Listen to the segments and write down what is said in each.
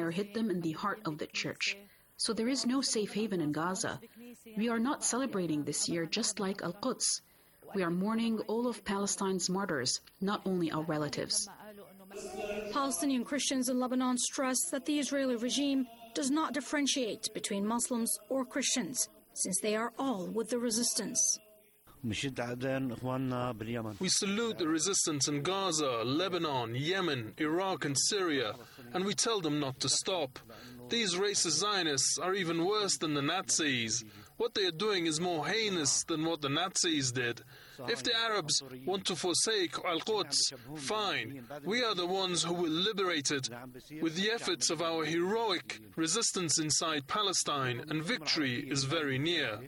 fire hit them in the heart of the church. So there is no safe haven in Gaza. We are not celebrating this year just like Al-Quds. We are mourning all of Palestine's martyrs, not only our relatives. Palestinian Christians in Lebanon stress that the Israeli regime does not differentiate between Muslims or Christians, since they are all with the resistance. We salute the resistance in Gaza, Lebanon, Yemen, Iraq and Syria, and we tell them not to stop. These racist Zionists are even worse than the Nazis. What they are doing is more heinous than what the Nazis did. If the Arabs want to forsake Al-Quds, fine. We are the ones who will liberate it. With the efforts of our heroic resistance inside Palestine, and victory is very near.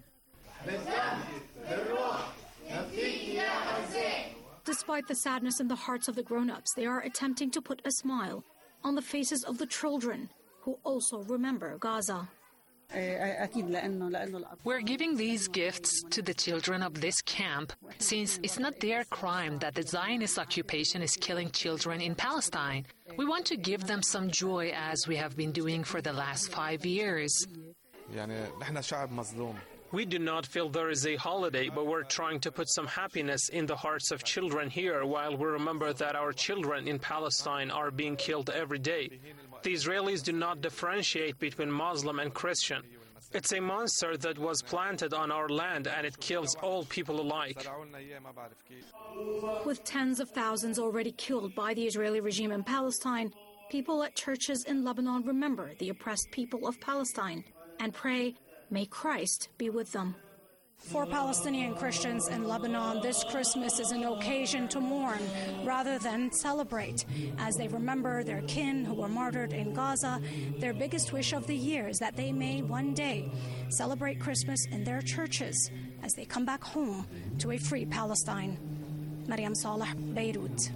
Despite the sadness in the hearts of the grown-ups, they are attempting to put a smile on the faces of the children who also remember Gaza. We're giving these gifts to the children of this camp since it's not their crime that the Zionist occupation is killing children in Palestine. We want to give them some joy as we have been doing for the last 5 years. We do not feel there is a holiday, but we're trying to put some happiness in the hearts of children here while we remember that our children in Palestine are being killed every day. The Israelis do not differentiate between Muslim and Christian. It's a monster that was planted on our land and it kills all people alike. With tens of thousands already killed by the Israeli regime in Palestine, people at churches in Lebanon remember the oppressed people of Palestine and pray, may Christ be with them. For Palestinian Christians in Lebanon, this Christmas is an occasion to mourn rather than celebrate. As they remember their kin who were martyred in Gaza, their biggest wish of the year is that they may one day celebrate Christmas in their churches as they come back home to a free Palestine. Mariam Saleh, Beirut.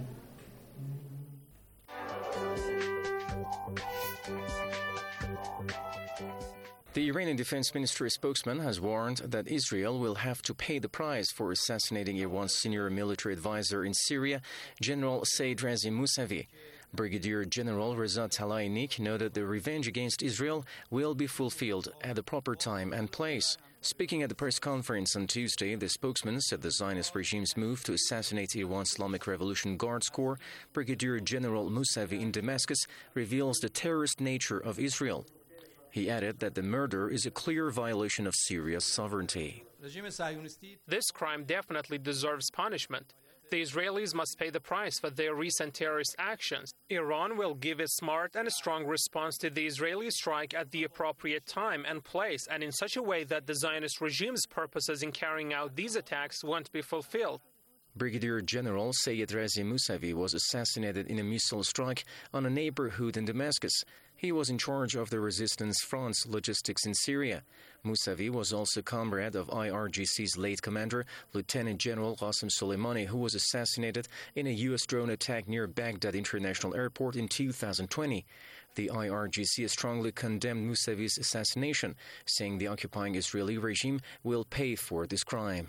The Iranian Defense Ministry spokesman has warned that Israel will have to pay the price for assassinating Iran's senior military advisor in Syria, General Said Razi Mousavi. Brigadier General Reza Tlaibani noted the revenge against Israel will be fulfilled at the proper time and place. Speaking at the press conference on Tuesday, the spokesman said the Zionist regime's move to assassinate Iran's Islamic Revolution Guards Corps Brigadier General Mousavi in Damascus reveals the terrorist nature of Israel. He added that the murder is a clear violation of Syria's sovereignty. This crime definitely deserves punishment. The Israelis must pay the price for their recent terrorist actions. Iran will give a smart and a strong response to the Israeli strike at the appropriate time and place, and in such a way that the Zionist regime's purposes in carrying out these attacks won't be fulfilled. Brigadier General Said Razi Mousavi was assassinated in a missile strike on a neighborhood in Damascus. He was in charge of the Resistance Front's logistics in Syria. Mousavi was also comrade of IRGC's late commander, Lieutenant General Qasem Soleimani, who was assassinated in a U.S. drone attack near Baghdad International Airport in 2020. The IRGC strongly condemned Mousavi's assassination, saying the occupying Israeli regime will pay for this crime.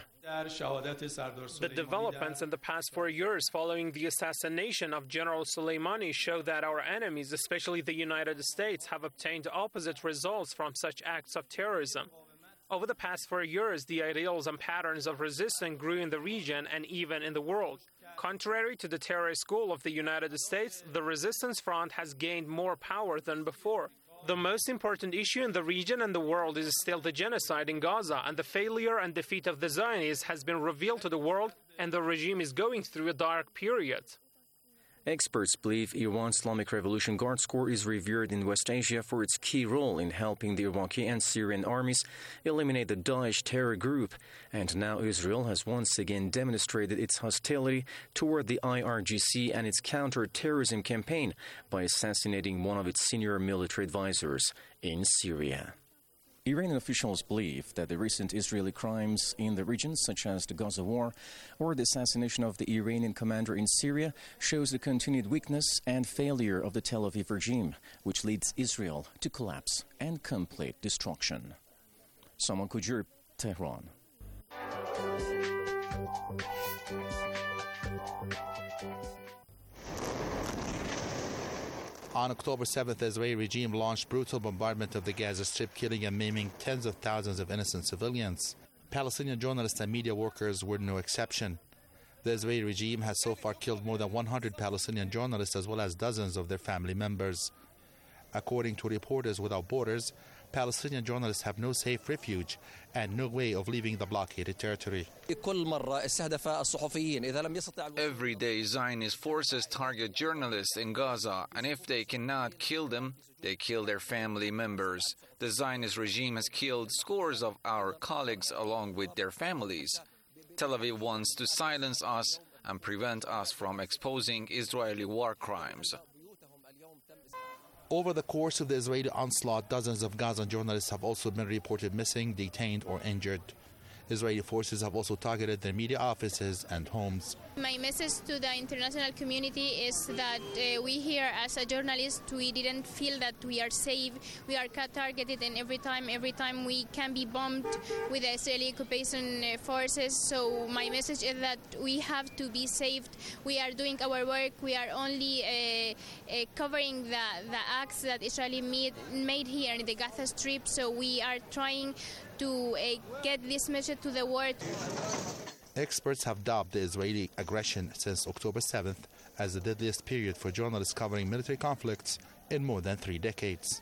The developments in the past 4 years following the assassination of General Soleimani show that our enemies, especially the United States, have obtained opposite results from such acts of terrorism. Over the past 4 years, the ideals and patterns of resistance grew in the region and even in the world. Contrary to the terrorist goal of the United States, the Resistance Front has gained more power than before. The most important issue in the region and the world is still the genocide in Gaza, and the failure and defeat of the Zionists has been revealed to the world, and the regime is going through a dark period. Experts believe Iran's Islamic Revolution Guards Corps is revered in West Asia for its key role in helping the Iraqi and Syrian armies eliminate the Daesh terror group. And now Israel has once again demonstrated its hostility toward the IRGC and its counter-terrorism campaign by assassinating one of its senior military advisors in Syria. Iranian officials believe that the recent Israeli crimes in the region, such as the Gaza war or the assassination of the Iranian commander in Syria, shows the continued weakness and failure of the Tel Aviv regime, which leads Israel to collapse and complete destruction. Saman Kujur, Tehran. On October 7th, the Israeli regime launched brutal bombardment of the Gaza Strip, killing and maiming tens of thousands of innocent civilians. Palestinian journalists and media workers were no exception. The Israeli regime has so far killed more than 100 Palestinian journalists as well as dozens of their family members. According to Reporters Without Borders, Palestinian journalists have no safe refuge and no way of leaving the blockaded territory. Every day, Zionist forces target journalists in Gaza, and if they cannot kill them, they kill their family members. The Zionist regime has killed scores of our colleagues along with their families. Tel Aviv wants to silence us and prevent us from exposing Israeli war crimes. Over the course of the Israeli onslaught, dozens of Gazan journalists have also been reported missing, detained, or injured. Israeli forces have also targeted their media offices and homes. My message to the international community is that we here as a journalist, we didn't feel that we are safe. We are targeted, and every time we can be bombed with the Israeli occupation forces. So my message is that we have to be saved. We are doing our work. We are only covering the acts that Israeli made here in the Gaza Strip. So we are trying to get this message to the world. Experts have dubbed the Israeli aggression since October 7th as the deadliest period for journalists covering military conflicts in more than 3 decades.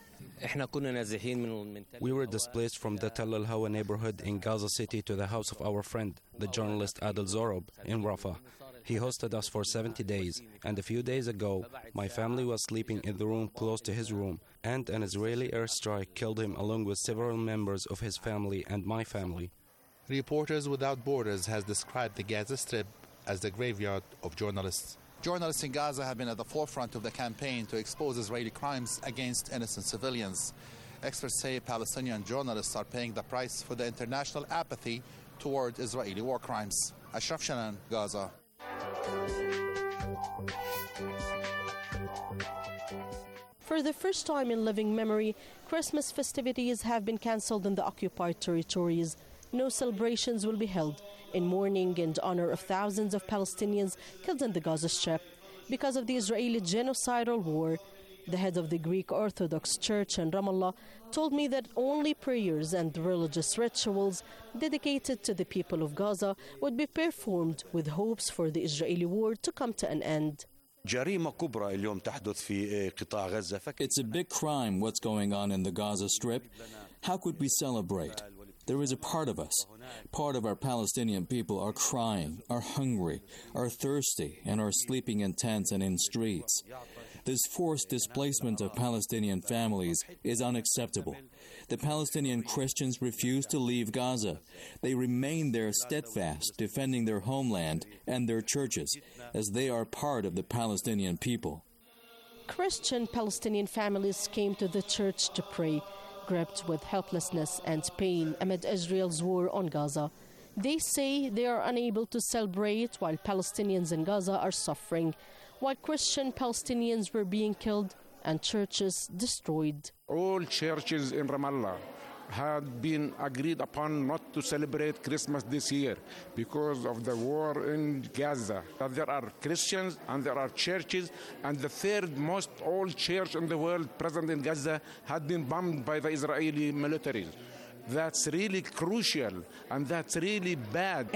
We were displaced from the Tel El Hawa neighborhood in Gaza City to the house of our friend, the journalist Adel Zorob, in Rafah. He hosted us for 70 days, and a few days ago, my family was sleeping in the room close to his room, and an Israeli airstrike killed him along with several members of his family and my family. Reporters Without Borders has described the Gaza Strip as the graveyard of journalists. Journalists in Gaza have been at the forefront of the campaign to expose Israeli crimes against innocent civilians. Experts say Palestinian journalists are paying the price for the international apathy toward Israeli war crimes. Ashraf Shanan, Gaza. For the first time in living memory, Christmas festivities have been cancelled in the occupied territories. No celebrations will be held in mourning and honor of thousands of Palestinians killed in the Gaza Strip. Because of the Israeli genocidal war, the head of the Greek Orthodox Church in Ramallah told me that only prayers and religious rituals dedicated to the people of Gaza would be performed with hopes for the Israeli war to come to an end. It's a big crime what's going on in the Gaza Strip. How could we celebrate? There is a part of us, part of our Palestinian people are crying, are hungry, are thirsty, and are sleeping in tents and in streets. This forced displacement of Palestinian families is unacceptable. The Palestinian Christians refuse to leave Gaza. They remain there steadfast, defending their homeland and their churches, as they are part of the Palestinian people. Christian Palestinian families came to the church to pray, gripped with helplessness and pain amid Israel's war on Gaza. They say they are unable to celebrate while Palestinians in Gaza are suffering, while Christian Palestinians were being killed and churches destroyed. All churches in Ramallah had been agreed upon not to celebrate Christmas this year because of the war in Gaza. There are Christians and there are churches, and the third most old church in the world present in Gaza had been bombed by the Israeli military. That's really crucial and that's really bad.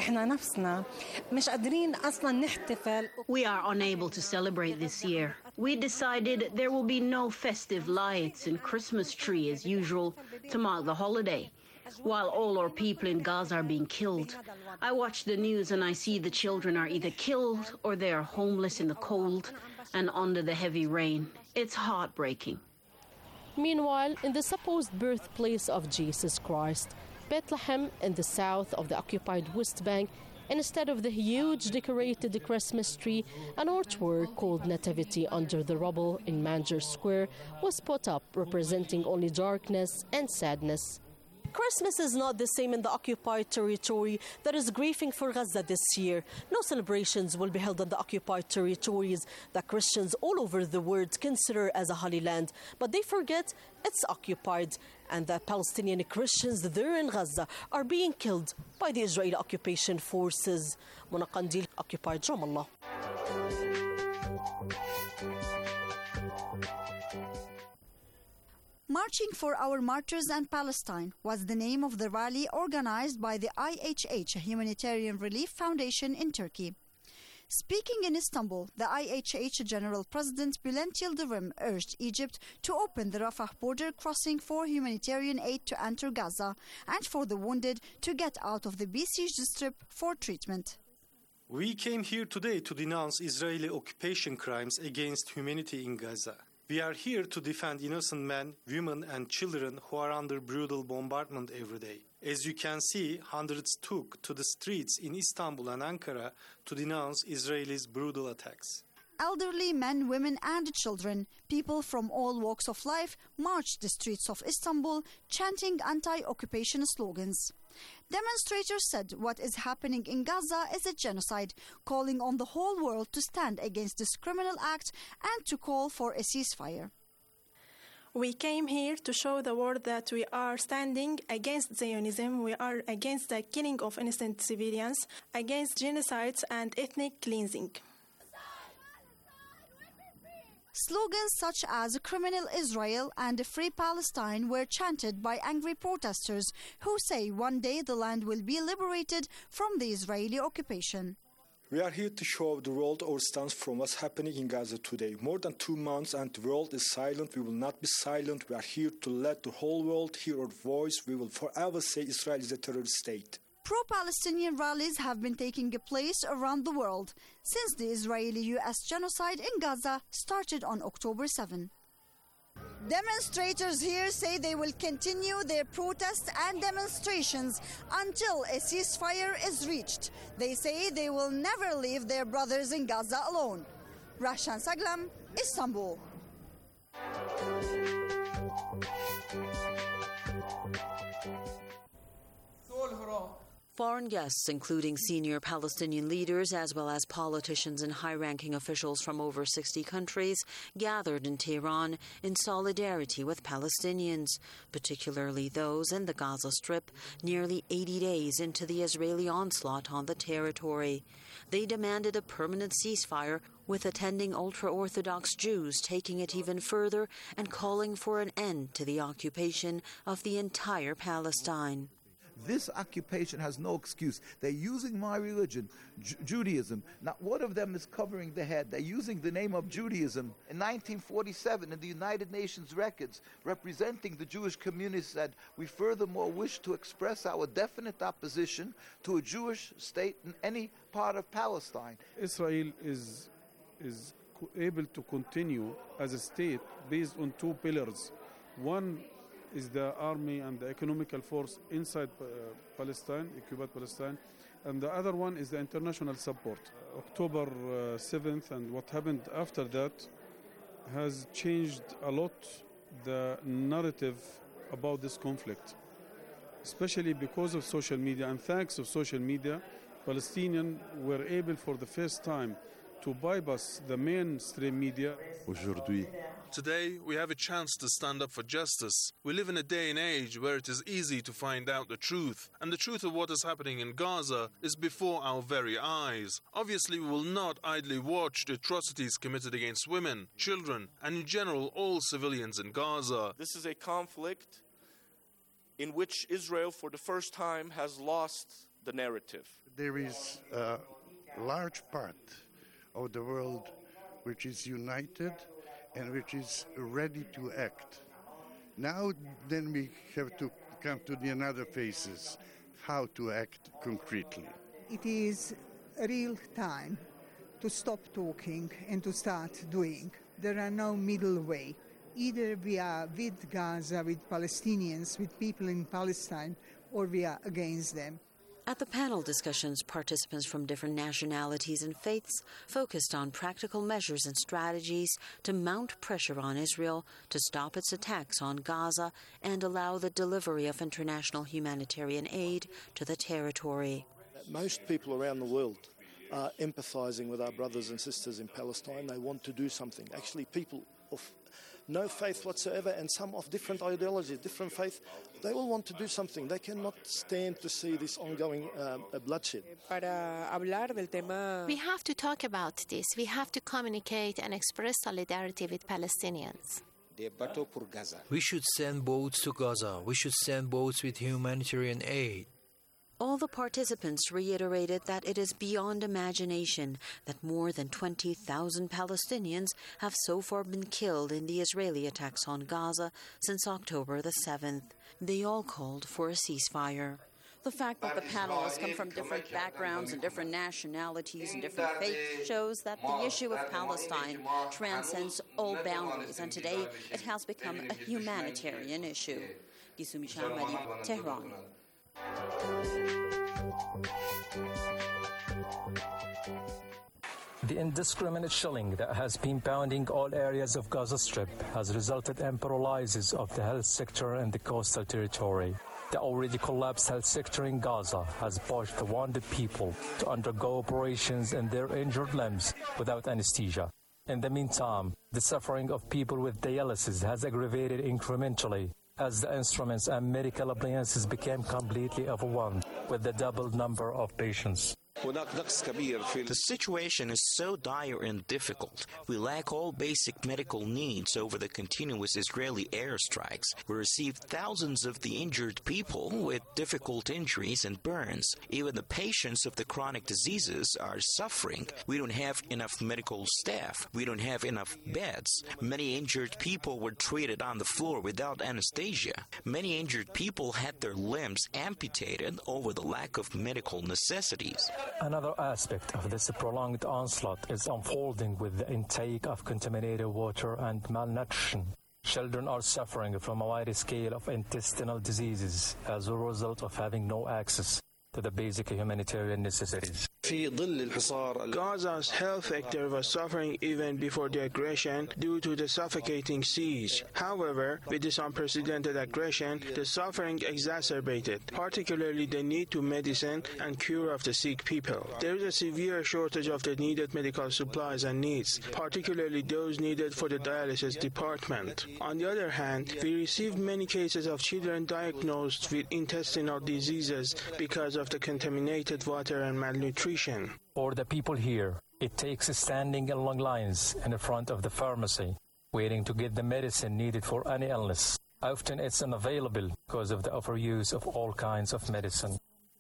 We are unable to celebrate this year. We decided there will be no festive lights and Christmas tree as usual to mark the holiday, while all our people in Gaza are being killed. I watch the news and I see the children are either killed or they are homeless in the cold and under the heavy rain. It's heartbreaking. Meanwhile, in the supposed birthplace of Jesus Christ, Bethlehem in the south of the occupied West Bank, instead of the huge decorated Christmas tree, an artwork called Nativity under the rubble in Manger Square was put up, representing only darkness and sadness. Christmas is not the same in the occupied territory that is grieving for Gaza this year. No celebrations will be held in the occupied territories that Christians all over the world consider as a holy land. But they forget it's occupied and that Palestinian Christians there in Gaza are being killed by the Israeli occupation forces. Mona Qandil, occupied Ramallah. Marching for Our Martyrs and Palestine was the name of the rally organized by the IHH, Humanitarian Relief Foundation in Turkey. Speaking in Istanbul, the IHH General President Bülent Yıldırım urged Egypt to open the Rafah border crossing for humanitarian aid to enter Gaza and for the wounded to get out of the besieged strip for treatment. We came here today to denounce Israeli occupation crimes against humanity in Gaza. We are here to defend innocent men, women and children who are under brutal bombardment every day. As you can see, hundreds took to the streets in Istanbul and Ankara to denounce Israel's brutal attacks. Elderly men, women and children, people from all walks of life, marched the streets of Istanbul chanting anti-occupation slogans. Demonstrators said what is happening in Gaza is a genocide, calling on the whole world to stand against this criminal act and to call for a ceasefire. We came here to show the world that we are standing against Zionism, we are against the killing of innocent civilians, against genocides and ethnic cleansing. Slogans such as "Criminal Israel" and "Free Palestine" were chanted by angry protesters who say one day the land will be liberated from the Israeli occupation. We are here to show the world our stance from what's happening in Gaza today. More than 2 months and the world is silent. We will not be silent. We are here to let the whole world hear our voice. We will forever say Israel is a terrorist state. Pro-Palestinian rallies have been taking place around the world since the Israeli-US genocide in Gaza started on October 7. Demonstrators here say they will continue their protests and demonstrations until a ceasefire is reached. They say they will never leave their brothers in Gaza alone. Rahshan Saglam, Istanbul. Foreign guests, including senior Palestinian leaders as well as politicians and high-ranking officials from over 60 countries, gathered in Tehran in solidarity with Palestinians, particularly those in the Gaza Strip, nearly 80 days into the Israeli onslaught on the territory. They demanded a permanent ceasefire, with attending ultra-Orthodox Jews taking it even further and calling for an end to the occupation of the entire Palestine. This occupation has no excuse. They're using my religion, Judaism. Not one of them is covering the head. They're using the name of Judaism. In 1947, in the United Nations records, representing the Jewish community said, "We furthermore wish to express our definite opposition to a Jewish state in any part of Palestine." Israel is able to continue as a state based on two pillars. One is the army and the economical force inside Palestine, occupied Palestine, and the other one is the international support. October 7th and what happened after that has changed a lot the narrative about this conflict, especially because of social media. And thanks to social media, Palestinians were able for the first time to bypass the mainstream media. Today, we have a chance to stand up for justice. We live in a day and age where it is easy to find out the truth, and the truth of what is happening in Gaza is before our very eyes. Obviously, we will not idly watch the atrocities committed against women, children, and in general all civilians in Gaza. This is a conflict in which Israel, for the first time, has lost the narrative. There is a large part of the world which is united and which is ready to act. Now then we have to come to the another phases, how to act concretely. It is a real time to stop talking and to start doing. There are no middle way. Either we are with Gaza, with Palestinians, with people in Palestine, or we are against them. At the panel discussions, participants from different nationalities and faiths focused on practical measures and strategies to mount pressure on Israel to stop its attacks on Gaza and allow the delivery of international humanitarian aid to the territory. Most people around the world are empathizing with our brothers and sisters in Palestine. They want to do something. Actually, people of no faith whatsoever and some of different ideologies, different faith, they will want to do something. They cannot stand to see this ongoing bloodshed. We have to talk about this. We have to communicate and express solidarity with Palestinians. We should send boats to Gaza. We should send boats with humanitarian aid. All the participants reiterated that it is beyond imagination that more than 20,000 Palestinians have so far been killed in the Israeli attacks on Gaza since October the 7th. They all called for a ceasefire. The fact that the panelists come from different backgrounds and different nationalities and different faiths shows that the issue of Palestine transcends all boundaries, and today it has become a humanitarian issue. Gisumi Shamari, Tehran. The indiscriminate shelling that has been pounding all areas of Gaza Strip has resulted in paralysis of the health sector and the coastal territory. The already collapsed health sector in Gaza has pushed the wounded people to undergo operations in their injured limbs without anesthesia. In the meantime, the suffering of people with dialysis has aggravated incrementally as the instruments and medical appliances became completely overwhelmed with the doubled number of patients. The situation is so dire and difficult. We lack all basic medical needs over the continuous Israeli airstrikes. We received thousands of the injured people with difficult injuries and burns. Even the patients of the chronic diseases are suffering. We don't have enough medical staff. We don't have enough beds. Many injured people were treated on the floor without anesthesia. Many injured people had their limbs amputated over the lack of medical necessities. Another aspect of this prolonged onslaught is unfolding with the intake of contaminated water and malnutrition. Children are suffering from a wide scale of intestinal diseases as a result of having no access to the basic humanitarian necessities. Gaza's health sector was suffering even before the aggression due to the suffocating siege. However, with this unprecedented aggression, the suffering exacerbated, particularly the need to medicine and cure of the sick people. There is a severe shortage of the needed medical supplies and needs, particularly those needed for the dialysis department. On the other hand, we received many cases of children diagnosed with intestinal diseases because of the contaminated water and malnutrition. For the people here, it takes standing in long lines in the front of the pharmacy, waiting to get the medicine needed for any illness. Often it's unavailable because of the overuse of all kinds of medicine.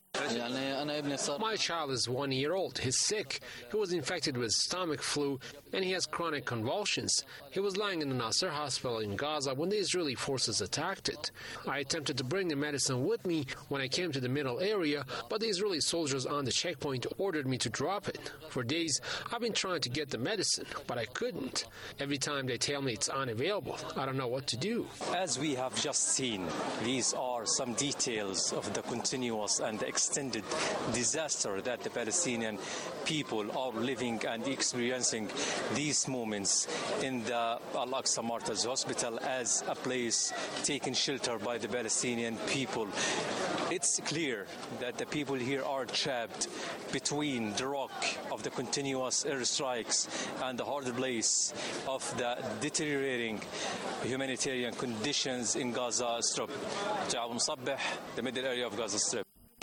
My child is 1 year old. He's sick. He was infected with stomach flu and he has chronic convulsions. He was lying in the Nasser hospital in Gaza when the Israeli forces attacked it. I attempted to bring the medicine with me when I came to the middle area, but the Israeli soldiers on the checkpoint ordered me to drop it. For days, I've been trying to get the medicine, but I couldn't. Every time they tell me it's unavailable, I don't know what to do. As we have just seen, these are some details of the continuous and extended disaster that the Palestinian people are living and experiencing these moments in the Al-Aqsa Martyrs Hospital as a place taken shelter by the Palestinian people. It's clear that the people here are trapped between the rock of the continuous airstrikes and the hard place of the deteriorating humanitarian conditions in Gaza Strip. The middle area of Gaza Strip.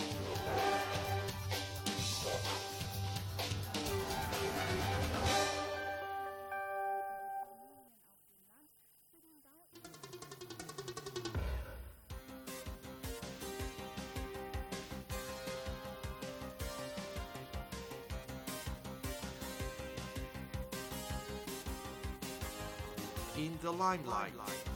In the limelight.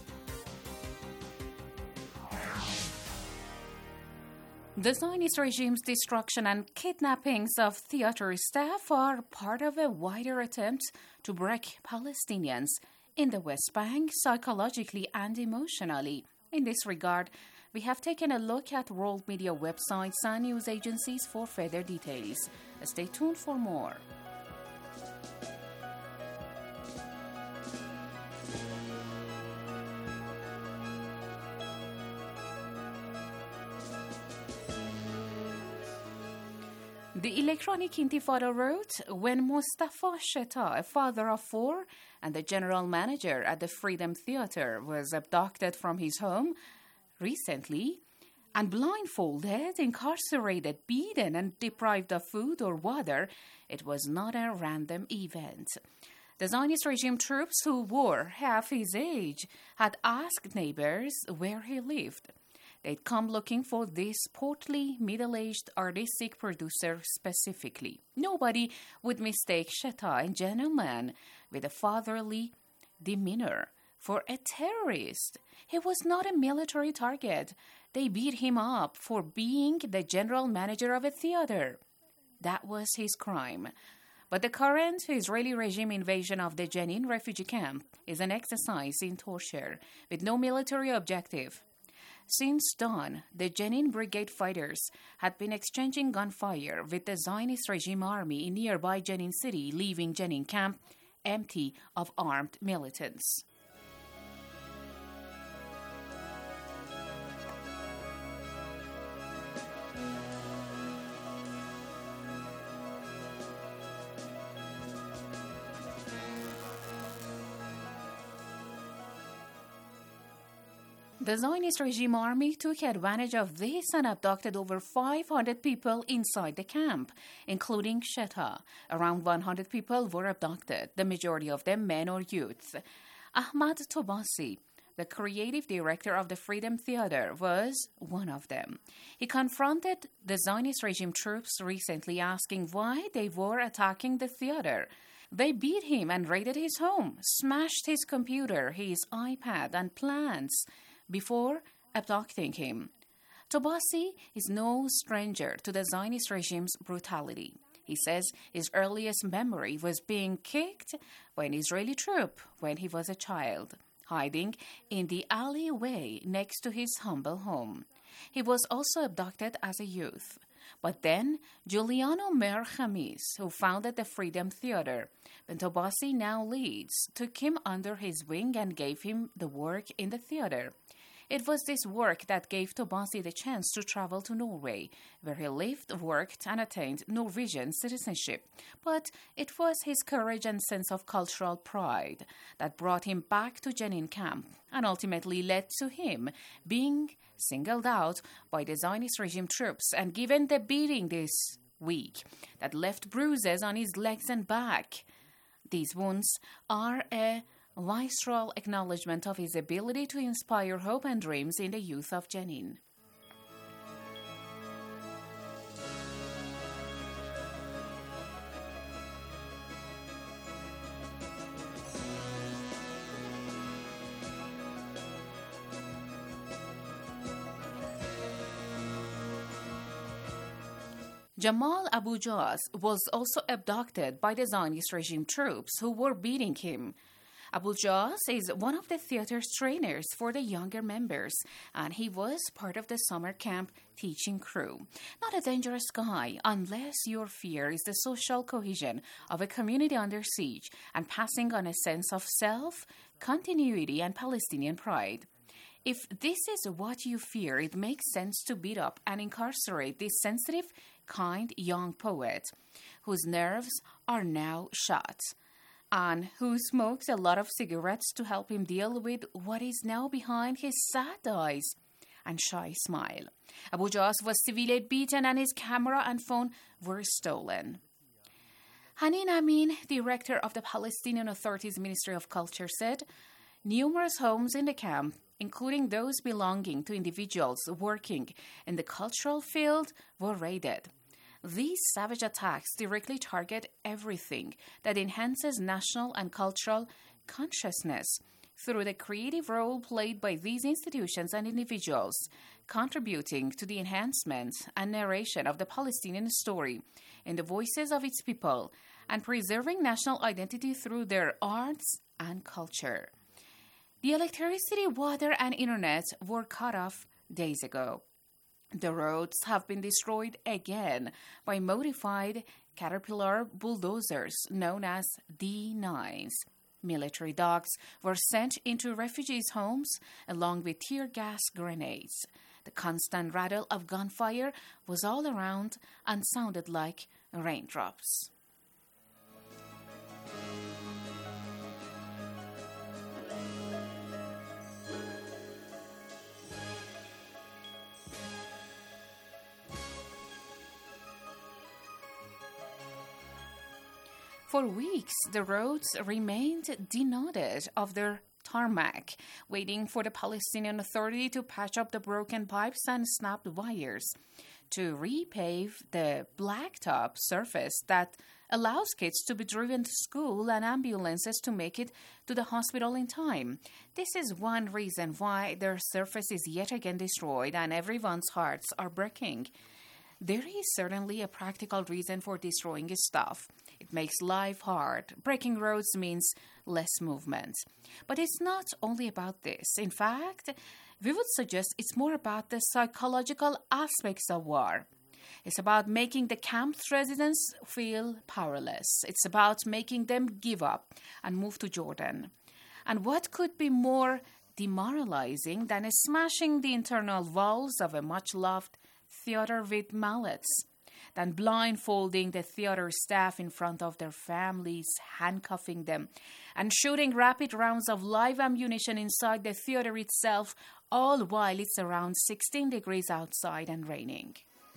The Zionist regime's destruction and kidnappings of theater staff are part of a wider attempt to break Palestinians in the West Bank psychologically and emotionally. In this regard, we have taken a look at world media websites and news agencies for further details. Stay tuned for more. The Electronic Intifada wrote, when Mustafa Sheta, a father of four and the general manager at the Freedom Theater, was abducted from his home recently and blindfolded, incarcerated, beaten and deprived of food or water, it was not a random event. The Zionist regime troops, who were half his age, had asked neighbors where he lived. They'd come looking for this portly, middle-aged artistic producer specifically. Nobody would mistake Sheta, a gentleman with a fatherly demeanor, for a terrorist. He was not a military target. They beat him up for being the general manager of a theater. That was his crime. But the current Israeli regime invasion of the Jenin refugee camp is an exercise in torture with no military objective. Since dawn, the Jenin Brigade fighters had been exchanging gunfire with the Zionist regime army in nearby Jenin city, leaving Jenin camp empty of armed militants. The Zionist regime army took advantage of this and abducted over 500 people inside the camp, including Sheta. Around 100 people were abducted, the majority of them men or youth. Ahmad Tobasi, the creative director of the Freedom Theater, was one of them. He confronted the Zionist regime troops recently, asking why they were attacking the theater. They beat him and raided his home, smashed his computer, his iPad, and plants before abducting him. Tobasi is no stranger to the Zionist regime's brutality. He says his earliest memory was being kicked by an Israeli troop when he was a child, hiding in the alleyway next to his humble home. He was also abducted as a youth. But then, Giuliano Mer Khamis, who founded the Freedom Theater, and Tobasi now leads, took him under his wing and gave him the work in the theater. It was this work that gave Tobasi the chance to travel to Norway, where he lived, worked, and attained Norwegian citizenship. But it was his courage and sense of cultural pride that brought him back to Jenin camp and ultimately led to him being singled out by the Zionist regime troops and given the beating this week that left bruises on his legs and back. These wounds are a visceral acknowledgement of his ability to inspire hope and dreams in the youth of Jenin. Jamal Abu Jaz was also abducted by the Zionist regime troops who were beating him. Abu Jaz is one of the theater's trainers for the younger members, and he was part of the summer camp teaching crew. Not a dangerous guy unless your fear is the social cohesion of a community under siege and passing on a sense of self, continuity, and Palestinian pride. If this is what you fear, it makes sense to beat up and incarcerate this sensitive, kind young poet whose nerves are now shot, and who smokes a lot of cigarettes to help him deal with what is now behind his sad eyes and shy smile. Abu Jaz was severely beaten and his camera and phone were stolen. Hanin Amin, director of the Palestinian Authority's Ministry of Culture, said numerous homes in the camp, including those belonging to individuals working in the cultural field, were raided. These savage attacks directly target everything that enhances national and cultural consciousness through the creative role played by these institutions and individuals, contributing to the enhancement and narration of the Palestinian story in the voices of its people, and preserving national identity through their arts and culture. The electricity, water, and internet were cut off days ago. The roads have been destroyed again by modified Caterpillar bulldozers known as D9s. Military dogs were sent into refugees' homes along with tear gas grenades. The constant rattle of gunfire was all around and sounded like raindrops. For weeks, the roads remained denuded of their tarmac, waiting for the Palestinian Authority to patch up the broken pipes and snapped wires, to repave the blacktop surface that allows kids to be driven to school and ambulances to make it to the hospital in time. This is one reason why their surface is yet again destroyed and everyone's hearts are breaking. There is certainly a practical reason for destroying stuff. It makes life hard. Breaking roads means less movement. But it's not only about this. In fact, we would suggest it's more about the psychological aspects of war. It's about making the camp's residents feel powerless. It's about making them give up and move to Jordan. And what could be more demoralizing than smashing the internal walls of a much-loved theater with mallets, than blindfolding the theater staff in front of their families, handcuffing them, and shooting rapid rounds of live ammunition inside the theater itself, all while it's around 16 degrees outside and raining.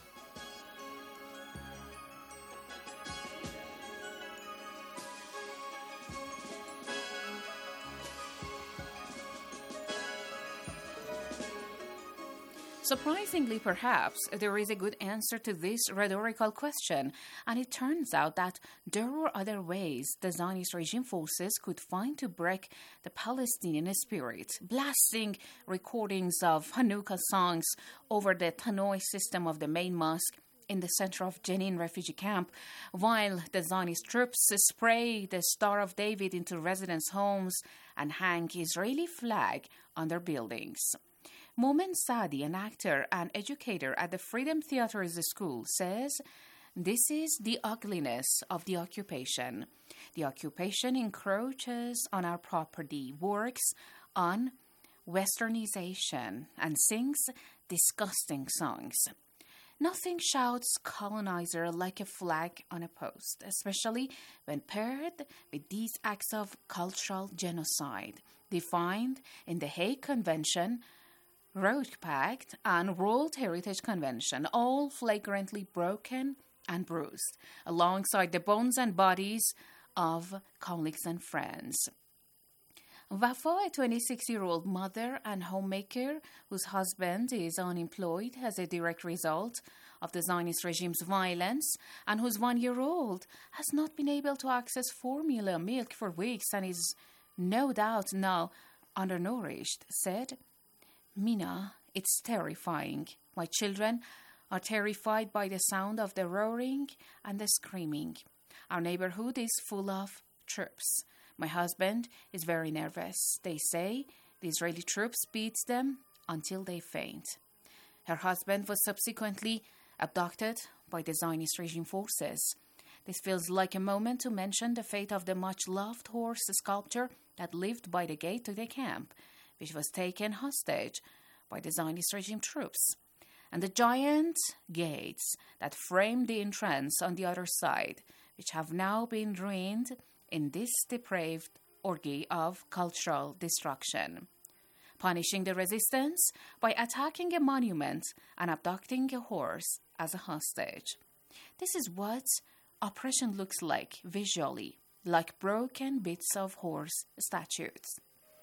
Surprisingly, perhaps, there is a good answer to this rhetorical question, and it turns out that there were other ways the Zionist regime forces could find to break the Palestinian spirit, blasting recordings of Hanukkah songs over the tannoy system of the main mosque in the center of Jenin refugee camp, while the Zionist troops spray the Star of David into residents' homes and hang Israeli flag on their buildings. Momen Sadi, an actor and educator at the Freedom Theater's school, says, "This is the ugliness of the occupation. The occupation encroaches on our property, works on westernization, and sings disgusting songs. Nothing shouts colonizer like a flag on a post, especially when paired with these acts of cultural genocide, defined in the Hague Convention, Road Pact, and World Heritage Convention, all flagrantly broken and bruised, alongside the bones and bodies of colleagues and friends." Wafa, a 26-year-old mother and homemaker whose husband is unemployed as a direct result of the Zionist regime's violence, and whose 1-year-old has not been able to access formula milk for weeks and is no doubt now undernourished, said, "Mina, it's terrifying. My children are terrified by the sound of the roaring and the screaming. Our neighborhood is full of troops. My husband is very nervous. They say the Israeli troops beat them until they faint." Her husband was subsequently abducted by the Zionist regime forces. This feels like a moment to mention the fate of the much-loved horse sculpture that lived by the gate to the camp, which was taken hostage by the Zionist regime troops, and the giant gates that framed the entrance on the other side, which have now been ruined in this depraved orgy of cultural destruction. Punishing the resistance by attacking a monument and abducting a horse as a hostage. This is what oppression looks like visually, like broken bits of horse statues.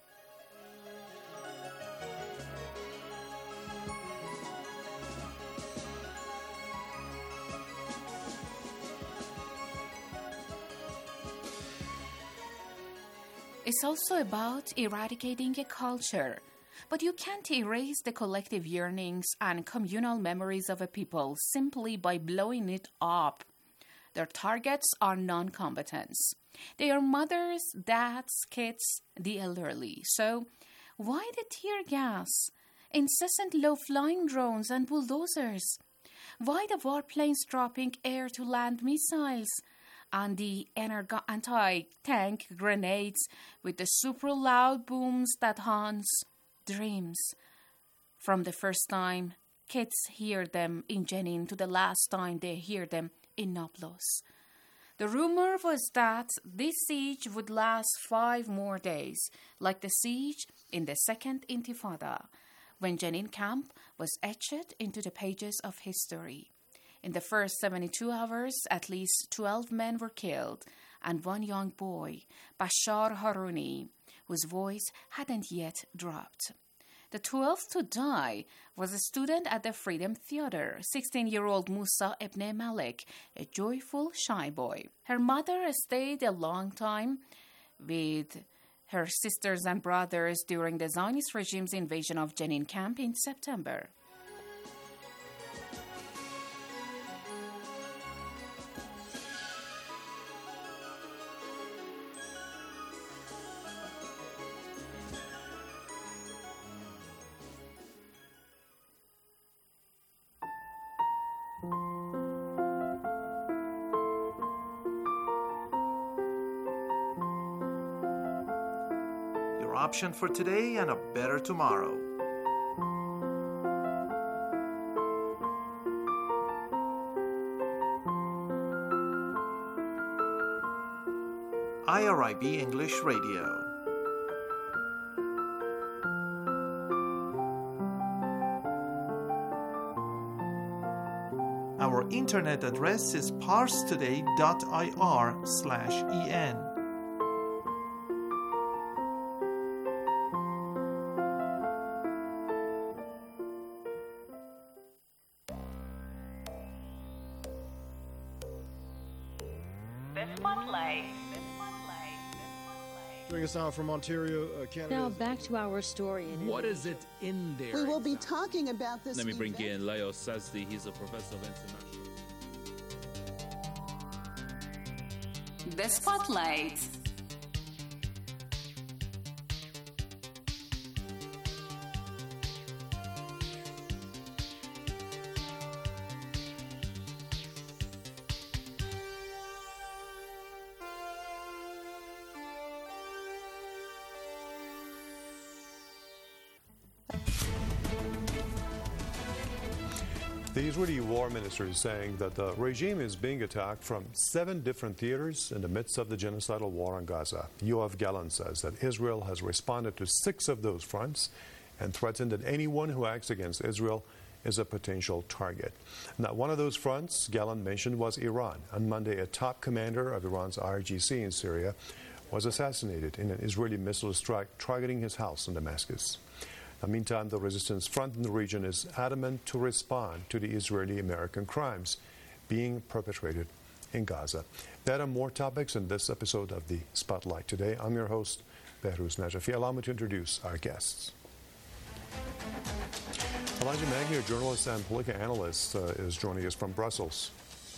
It's also about eradicating a culture. But you can't erase the collective yearnings and communal memories of a people simply by blowing it up. Their targets are non-combatants. They are mothers, dads, kids, the elderly. So why the tear gas, incessant low-flying drones and bulldozers? Why the warplanes dropping air-to-land missiles? And the anti-tank grenades with the super loud booms that haunts dreams. From the first time kids hear them in Jenin to the last time they hear them in Nablus. The rumor was that this siege would last 5 more days, like the siege in the Second Intifada, when Jenin camp was etched into the pages of history. In the first 72 hours, at least 12 men were killed, and one young boy, Bashar Haruni, whose voice hadn't yet dropped. The 12th to die was a student at the Freedom Theater, 16-year-old Musa Ibn Malik, a joyful, shy boy. Her mother stayed a long time with her sisters and brothers during the Zionist regime's invasion of Jenin camp in September. Option for today and a better tomorrow. IRIB English Radio. Our internet address is parstoday.ir/en. Joining us now from Ontario, Canada. Now back to our story. What is it in there? We will be talking about this. Let me bring in Leo Sazdi. He's a professor of international. The Spotlight. The Israeli war minister is saying that the regime is being attacked from 7 different theaters in the midst of the genocidal war on Gaza. Yoav Gallant says that Israel has responded to 6 of those fronts and threatened that anyone who acts against Israel is a potential target. Now, one of those fronts Gallant mentioned was Iran. On Monday, a top commander of Iran's IRGC in Syria was assassinated in an Israeli missile strike targeting his house in Damascus. In the meantime, the resistance front in the region is adamant to respond to the Israeli-American crimes being perpetrated in Gaza. That and more topics in this episode of the Spotlight today. I'm your host, Behruz Najafi. Allow me to introduce our guests. Elijah Magni, a journalist and political analyst, is joining us from Brussels.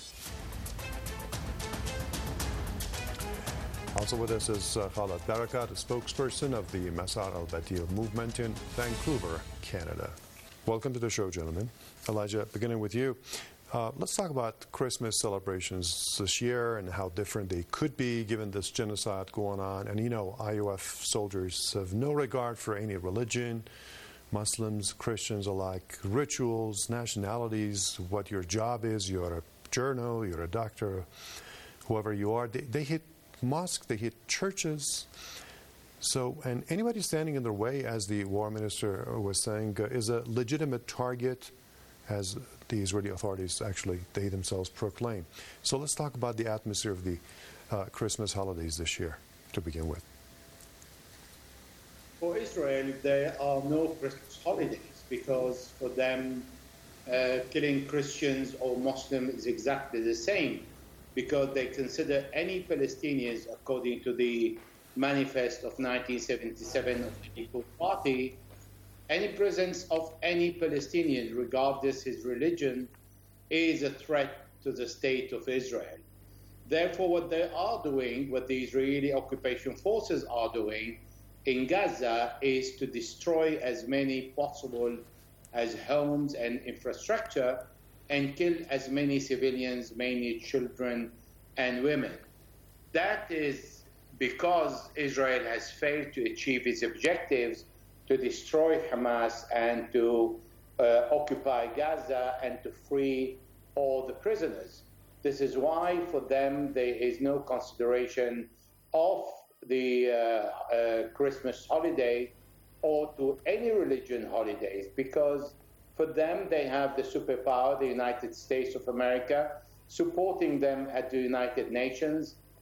Also with us is Khaled Barakat, a spokesperson of the Masar al-Batil movement in Vancouver, Canada. Welcome to the show, gentlemen. Elijah, beginning with you. Let's talk about Christmas celebrations this year and how different they could be given this genocide going on. And you know, IOF soldiers have no regard for any religion, Muslims, Christians alike, rituals, nationalities, what your job is. You're a journal, you're a doctor, whoever you are. They hit mosques, they hit churches. So, and anybody standing in their way, as the war minister was saying, is a legitimate target, as the Israeli authorities actually, they themselves proclaim. So let's talk about the atmosphere of the Christmas holidays this year, to begin with. For Israel, there are no Christmas holidays because for them, killing Christians or Muslims is exactly the same, because they consider any Palestinians, according to the manifest of 1977 of the People's Party, any presence of any Palestinian, regardless his religion, is a threat to the state of Israel. Therefore, what they are doing, what the Israeli occupation forces are doing in Gaza, is to destroy as many possible as homes and infrastructure and kill as many civilians, mainly children and women. That is because Israel has failed to achieve its objectives to destroy Hamas and to occupy Gaza and to free all the prisoners. This is why for them there is no consideration of the Christmas holiday or to any religion holidays, because for them they have the superpower, the United States of America, supporting them at the United Nations,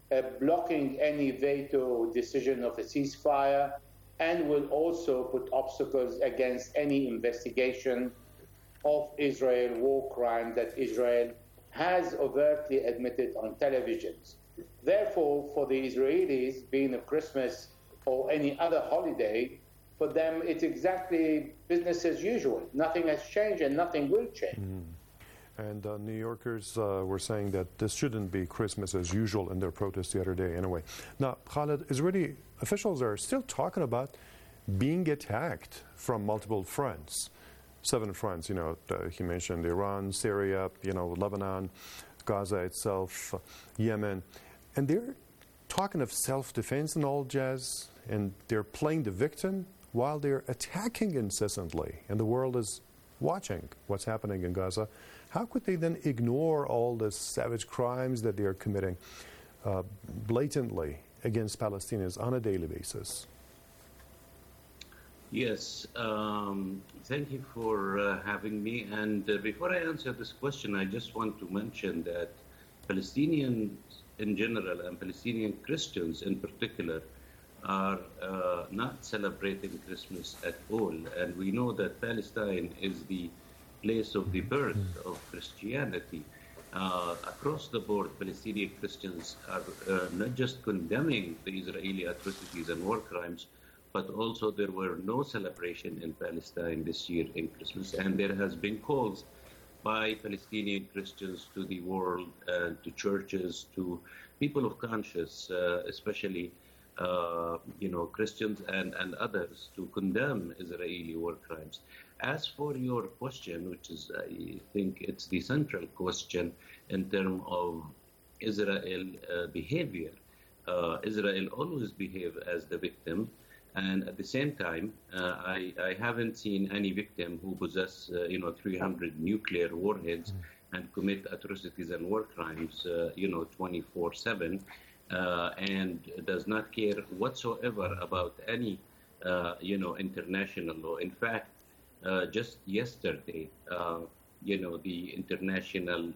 blocking any veto decision of a ceasefire, and will also put obstacles against any investigation of Israel war crime that Israel has overtly admitted on televisions. Therefore, for the Israelis, being a Christmas or any other holiday, for them it's exactly business as usual. Nothing has changed and nothing will change. And New Yorkers were saying that this shouldn't be Christmas as usual in their protest the other day anyway. Now, Khalid, Israeli officials are still talking about being attacked from multiple fronts. 7 fronts, he mentioned Iran, Syria, Lebanon, Gaza itself, Yemen. And they're talking of self-defense and all jazz, and they're playing the victim while they're attacking incessantly. And the world is watching what's happening in Gaza. How could they then ignore all the savage crimes that they are committing blatantly against Palestinians on a daily basis? Yes, thank you for having me. And before I answer this question, I just want to mention that Palestinians in general and Palestinian Christians in particular are not celebrating Christmas at all. And we know that Palestine is the place of the birth of Christianity. Across the board, Palestinian Christians are not just condemning the Israeli atrocities and war crimes, but also there were no celebration in Palestine this year in Christmas. And there has been calls by Palestinian Christians to the world, to churches, to people of conscience, especially Christians and others, to condemn Israeli war crimes. As for your question, which is, I think it's the central question in terms of Israel behavior, Israel always behave as the victim. And at the same time, I haven't seen any victim who possess, 300 nuclear warheads and commit atrocities and war crimes, 24/7, and does not care whatsoever about any, international law. In fact, just yesterday, the international,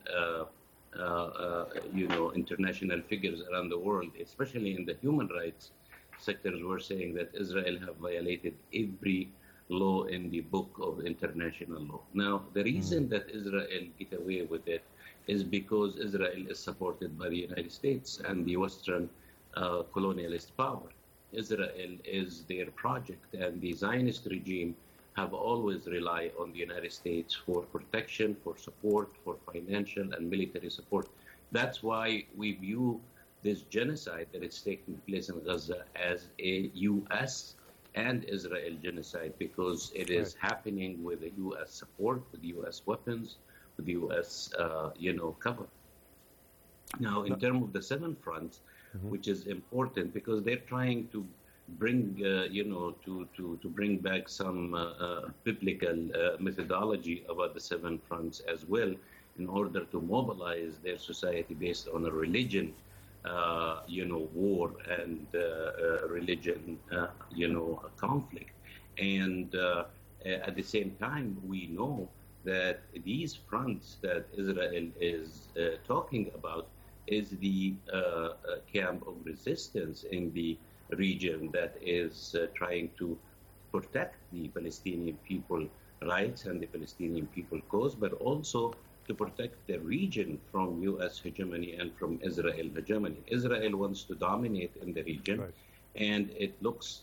international figures around the world, especially in the human rights sectors, were saying that Israel have violated every law in the book of international law. Now, the reason that Israel get away with it is because Israel is supported by the United States and the Western colonialist power. Israel is their project, and the Zionist regime have always relied on the United States for protection, for support, for financial and military support. That's why we view this genocide that is taking place in Gaza as a U.S. and Israel genocide, because it is happening with the U.S. support, with U.S. weapons, with U.S. cover. Now, in terms of the 7 fronts, which is important because they're trying to bring, to bring back some biblical methodology about the 7 fronts as well, in order to mobilize their society based on a religion, war and religion, conflict. And at the same time, we know that these fronts that Israel is talking about is the camp of resistance in the region that is trying to protect the Palestinian people rights and the Palestinian people cause, but also to protect the region from U.S. hegemony and from Israel hegemony. Israel wants to dominate in the region, and it looks,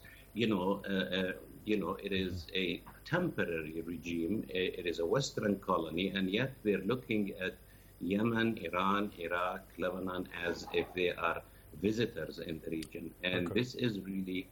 it is a temporary regime. It is a Western colony, and yet they're looking at Yemen, Iran, Iraq, Lebanon as if they are visitors in the region. And this is really,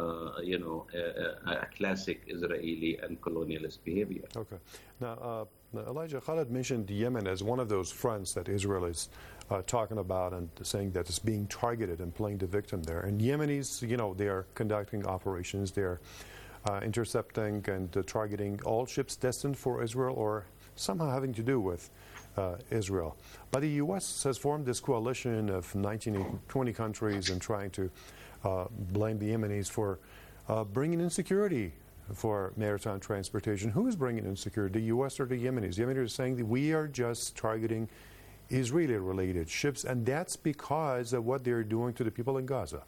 a classic Israeli and colonialist behavior. Okay. Now, Elijah, Khalid mentioned Yemen as one of those fronts that Israel is talking about and saying that it's being targeted and playing the victim there. And Yemenis, they are conducting operations. They're intercepting and targeting all ships destined for Israel or somehow having to do with Israel. But the U.S. has formed this coalition of 20 countries and trying to blame the Yemenis for bringing insecurity for maritime transportation. Who is bringing insecurity, the U.S. or the Yemenis? The Yemenis are saying that we are just targeting Israeli-related ships, and that's because of what they're doing to the people in Gaza.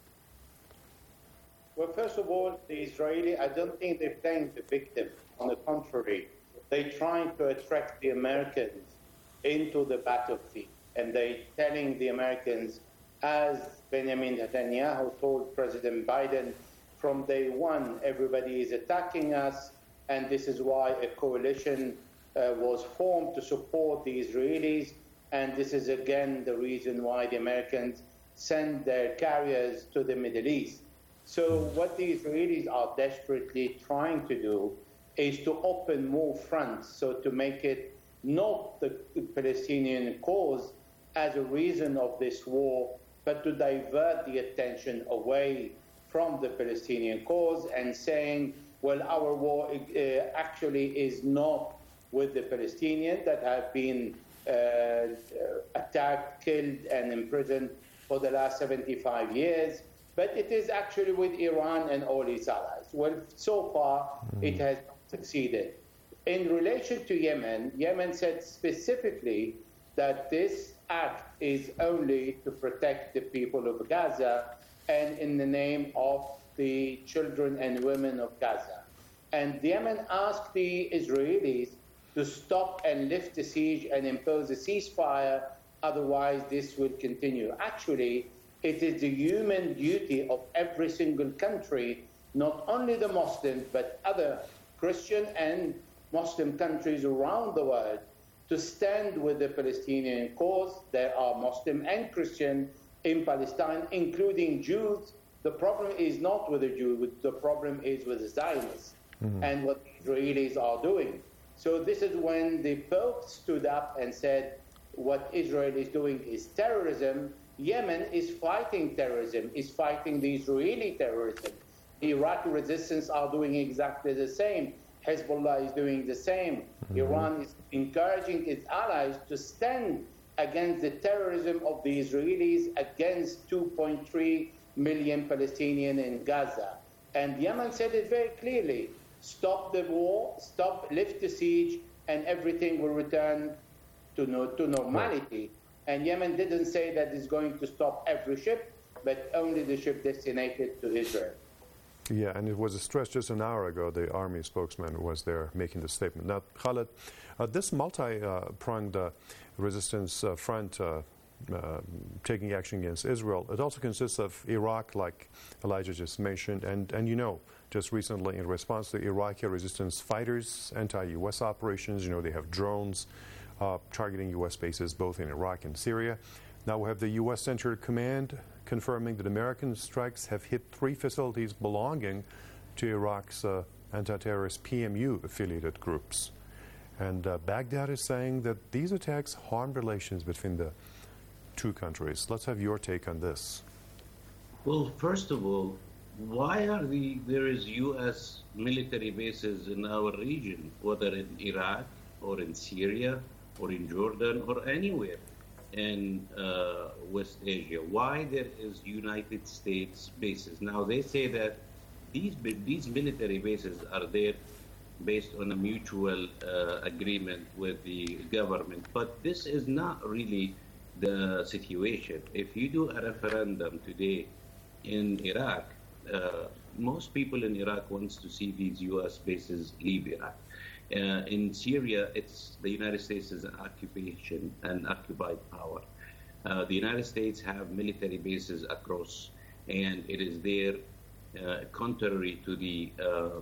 Well, first of all, the Israeli, I don't think they're playing the victim. On the contrary, they're trying to attract the Americans into the battlefield. And they're telling the Americans, as Benjamin Netanyahu told President Biden, from day one, everybody is attacking us, and this is why a coalition was formed to support the Israelis. And this is, again, the reason why the Americans send their carriers to the Middle East. So what the Israelis are desperately trying to do is to open more fronts, so to make it not the Palestinian cause as a reason of this war, but to divert the attention away from the Palestinian cause and saying, well, our war actually is not with the Palestinians that have been attacked, killed, and imprisoned for the last 75 years, but it is actually with Iran and all its allies. Well, so far, it has succeeded. In relation to Yemen, Yemen said specifically that this act is only to protect the people of Gaza and in the name of the children and women of Gaza. And Yemen asked the Israelis to stop and lift the siege and impose a ceasefire, otherwise this will continue. Actually, it is the human duty of every single country, not only the Muslims, but other Christian and Muslim countries around the world, to stand with the Palestinian cause. There are Muslim and Christian in Palestine, including Jews. The problem is not with the Jews, the problem is with the Zionists and what the Israelis are doing. So this is when the Pope stood up and said, what Israel is doing is terrorism. Yemen is fighting terrorism, is fighting the Israeli terrorism. The Iraqi resistance are doing exactly the same. Hezbollah is doing the same. Iran is encouraging its allies to stand against the terrorism of the Israelis against 2.3 million Palestinians in Gaza. And Yemen said it very clearly, stop the war, lift the siege, and everything will return to normality. And Yemen didn't say that it's going to stop every ship, but only the ship destined to Israel. Yeah, and it was stressed just an hour ago. The army spokesman was there making the statement. Now, Khaled, this multi-pronged resistance front taking action against Israel, it also consists of Iraq, like Elijah just mentioned, and you know, just recently in response to Iraqi resistance fighters, anti-U.S. operations, you know, they have drones targeting U.S. bases both in Iraq and Syria. Now we have the U.S. Central Command confirming that American strikes have hit 3 facilities belonging to Iraq's anti-terrorist PMU-affiliated groups. And Baghdad is saying that these attacks harm relations between the two countries. Let's have your take on this. Well, first of all, why are there is U.S. military bases in our region, whether in Iraq or in Syria or in Jordan or anywhere in West Asia? Why there is United States bases? Now, they say that these military bases are there based on a mutual agreement with the government. But this is not really the situation. If you do a referendum today in Iraq, most people in Iraq wants to see these U.S. bases leave Iraq. In Syria, it's the United States is an occupation and occupied power. The United States have military bases across, and it is there contrary to the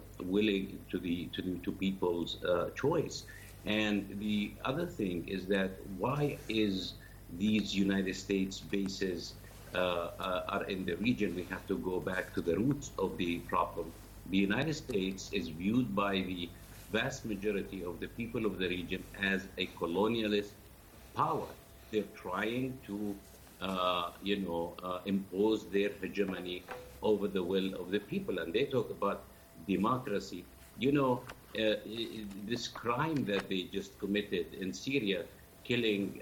to people's choice. And the other thing is that why is these United States bases are in the region? We have to go back to the roots of the problem. The United States is viewed by the vast majority of the people of the region as a colonialist power. They're trying to, impose their hegemony over the will of the people. And they talk about democracy. This crime that they just committed in Syria, killing,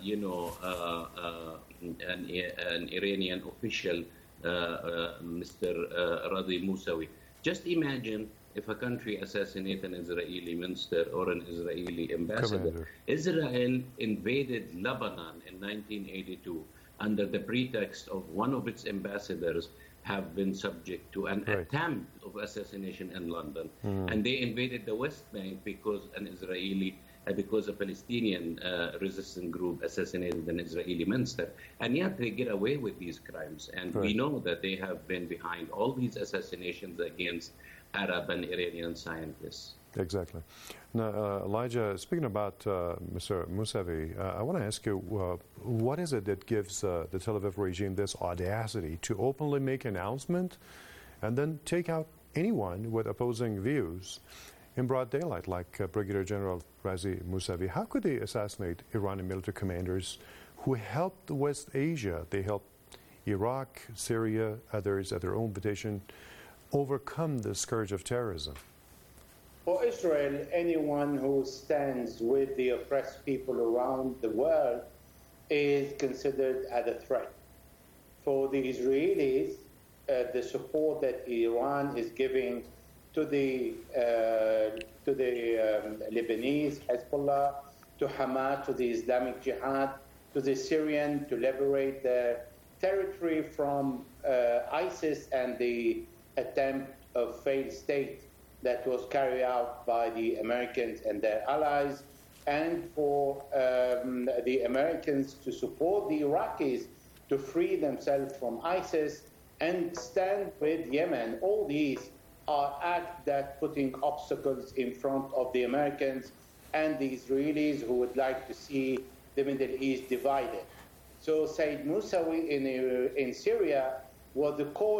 an Iranian official, Mr. Radi Musawi. Just imagine if a country assassinates an Israeli minister or an Israeli ambassador. Commander. Israel invaded Lebanon in 1982 under the pretext of one of its ambassadors have been subject to an attempt of assassination in London. And they invaded the West Bank because because a Palestinian resistance group assassinated an Israeli minister. And yet they get away with these crimes. And we know that they have been behind all these assassinations against Arab and Iranian scientists. Exactly. Now, Elijah, speaking about Mr. Mousavi, I want to ask you, what is it that gives the Tel Aviv regime this audacity to openly make an announcement and then take out anyone with opposing views in broad daylight, like Brigadier General Razi Mousavi? How could they assassinate Iranian military commanders who helped West Asia? They helped Iraq, Syria, others at their own invitation overcome the scourge of terrorism. For Israel, anyone who stands with the oppressed people around the world is considered as a threat. For the Israelis, the support that Iran is giving to the Lebanese Hezbollah, to Hamas, to the Islamic Jihad, to the Syrian, to liberate their territory from ISIS and the attempt of failed state that was carried out by the Americans and their allies, and for the Americans to support the Iraqis to free themselves from ISIS and stand with Yemen. All these are acts that putting obstacles in front of the Americans and the Israelis who would like to see the Middle East divided. So Said Mousavi in Syria was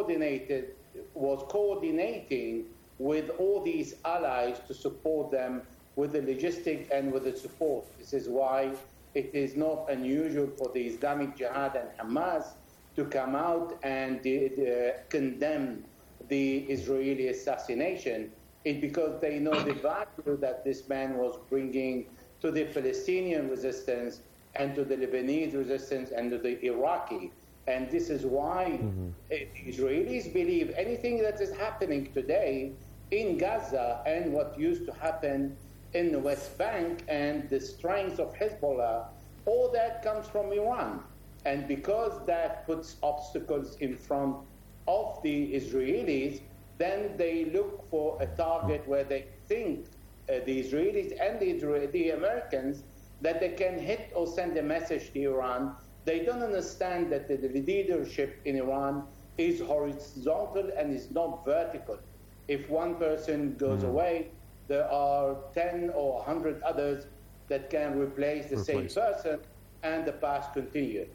coordinating with all these allies to support them with the logistic and with the support. This is why it is not unusual for the Islamic Jihad and Hamas to come out and condemn the Israeli assassination. It's because they know the value that this man was bringing to the Palestinian resistance and to the Lebanese resistance and to the Iraqi. And this is why the Israelis believe anything that is happening today in Gaza and what used to happen in the West Bank and the strength of Hezbollah, all that comes from Iran. And because that puts obstacles in front of the Israelis, then they look for a target where they think the Israelis and the Americans that they can hit or send a message to Iran. They don't understand that the leadership in Iran is horizontal and is not vertical. If one person goes away, there are 10 or 100 others that can replace the same person, and the past continues.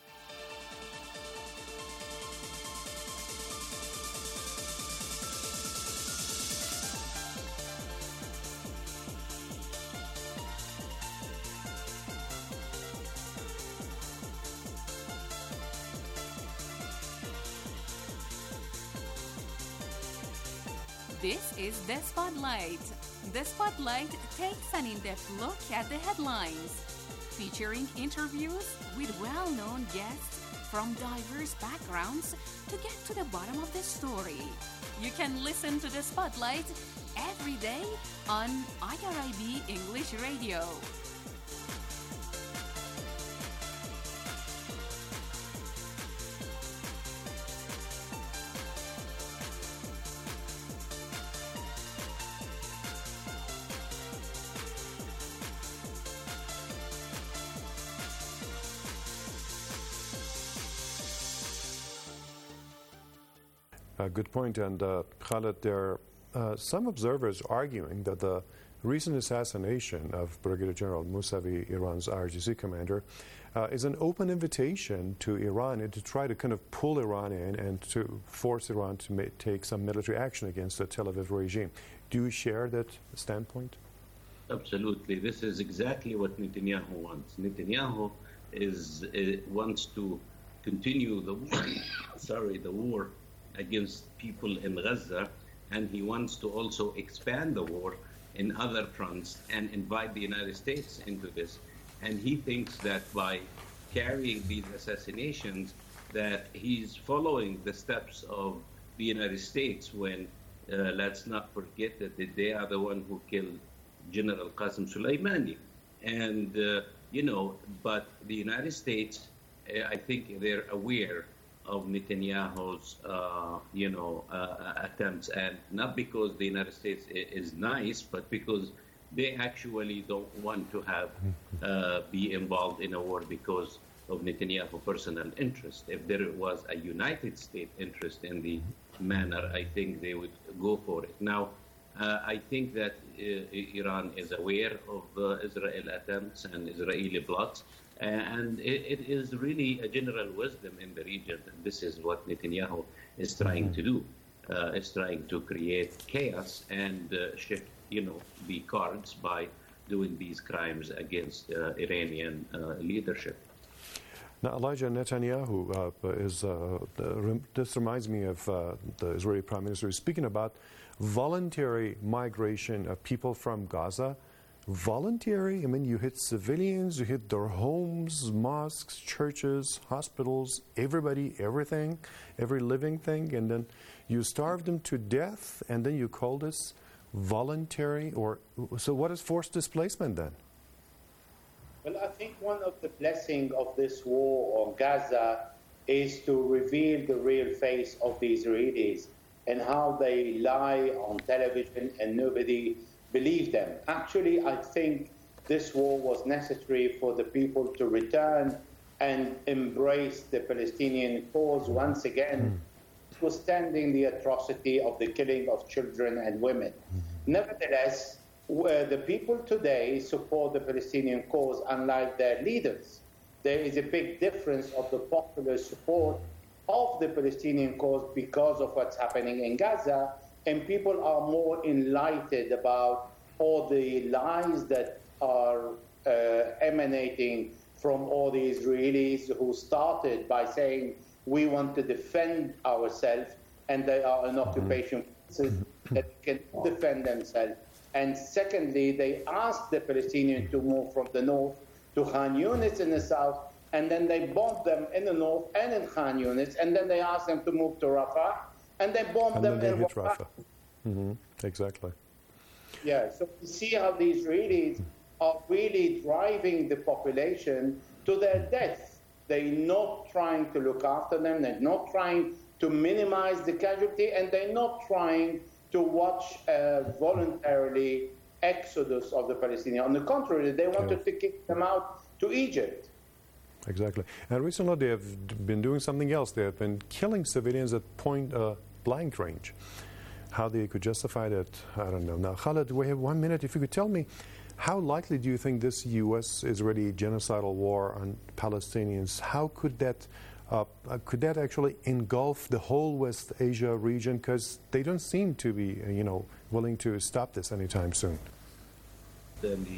This is The Spotlight. The Spotlight takes an in-depth look at the headlines, featuring interviews with well-known guests from diverse backgrounds to get to the bottom of the story. You can listen to The Spotlight every day on IRIB English Radio. Good point. And Khaled, there are some observers arguing that the recent assassination of Brigadier General Mousavi, Iran's IRGC commander, is an open invitation to Iran and to try to kind of pull Iran in and to force Iran to take some military action against the Tel Aviv regime. Do you share that standpoint? Absolutely. This is exactly what Netanyahu wants. Netanyahu wants to continue the war, the war against people in Gaza, and he wants to also expand the war in other fronts and invite the United States into this. And he thinks that by carrying these assassinations, that he's following the steps of the United States when let's not forget that they are the one who killed General Qasem Soleimani. And, but the United States, I think they're aware of Netanyahu's, attempts, and not because the United States is nice, but because they actually don't want to have be involved in a war because of Netanyahu's personal interest. If there was a United States interest in the matter, I think they would go for it. Now, I think that Iran is aware of Israel attempts and Israeli plots, and it is really a general wisdom in the region. And this is what Netanyahu is trying to do. Is trying to create chaos and shift, the cards by doing these crimes against Iranian leadership. Now, Elijah, Netanyahu this reminds me of the Israeli Prime Minister speaking about voluntary migration of people from Gaza. Voluntary? I mean, you hit civilians, you hit their homes, mosques, churches, hospitals, everybody, everything, every living thing, and then you starve them to death, and then you call this voluntary? So what is forced displacement then? Well, I think one of the blessings of this war on Gaza is to reveal the real face of the Israelis and how they lie on television and nobody believes them. Actually, I think this war was necessary for the people to return and embrace the Palestinian cause once again, notwithstanding the atrocity of the killing of children and women. Nevertheless, the people today support the Palestinian cause, unlike their leaders. There is a big difference of the popular support of the Palestinian cause because of what's happening in Gaza, and people are more enlightened about all the lies that are emanating from all the Israelis who started by saying, we want to defend ourselves, and they are an occupation forces that can defend themselves. And secondly, they asked the Palestinians to move from the north to Khan Yunis in the south, and then they bombed them in the north and in Khan Yunis, and then they asked them to move to Rafah, and they bombed them in Rafah. Exactly. Yeah, so you see how the Israelis are really driving the population to their death. They're not trying to look after them, they're not trying to minimize the casualty, and they're not trying to watch a voluntarily exodus of the Palestinians. On the contrary, they wanted to kick them out to Egypt. Exactly. And recently they have been doing something else. They have been killing civilians at point blank range. How they could justify that, I don't know. Now, Khaled, we have 1 minute. If you could tell me, how likely do you think this U.S.-Israeli genocidal war on Palestinians, how could that actually engulf the whole West Asia region? Because they don't seem to be, willing to stop this anytime soon. Then the